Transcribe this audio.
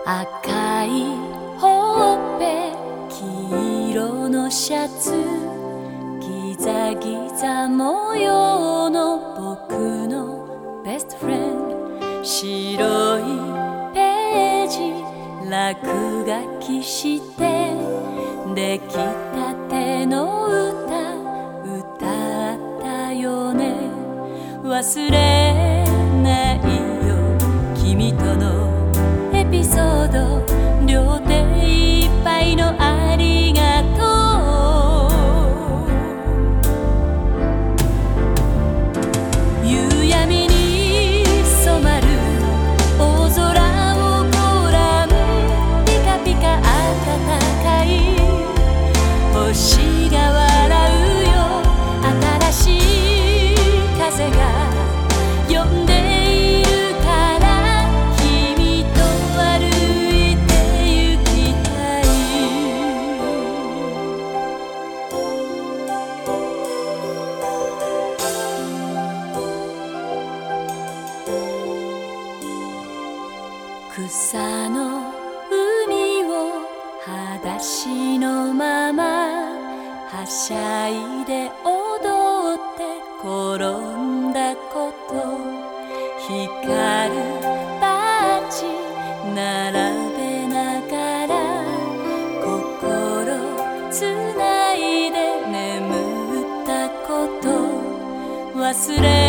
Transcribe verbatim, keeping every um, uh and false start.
赤いほっぺ黄色のシャツギザギザ模様の僕のベストフレンド白いページ落書きして出来たての歌歌ったよね忘れないよ君とのエピソード両手いっぱいのありがとう夕闇に染まる大空をご覧ピカピカ暖かい星が笑うよ新しい風が呼んで草の海を裸足のままはしゃいで踊って転んだこと光るバッジ並べながら心つないで眠ったこと忘れ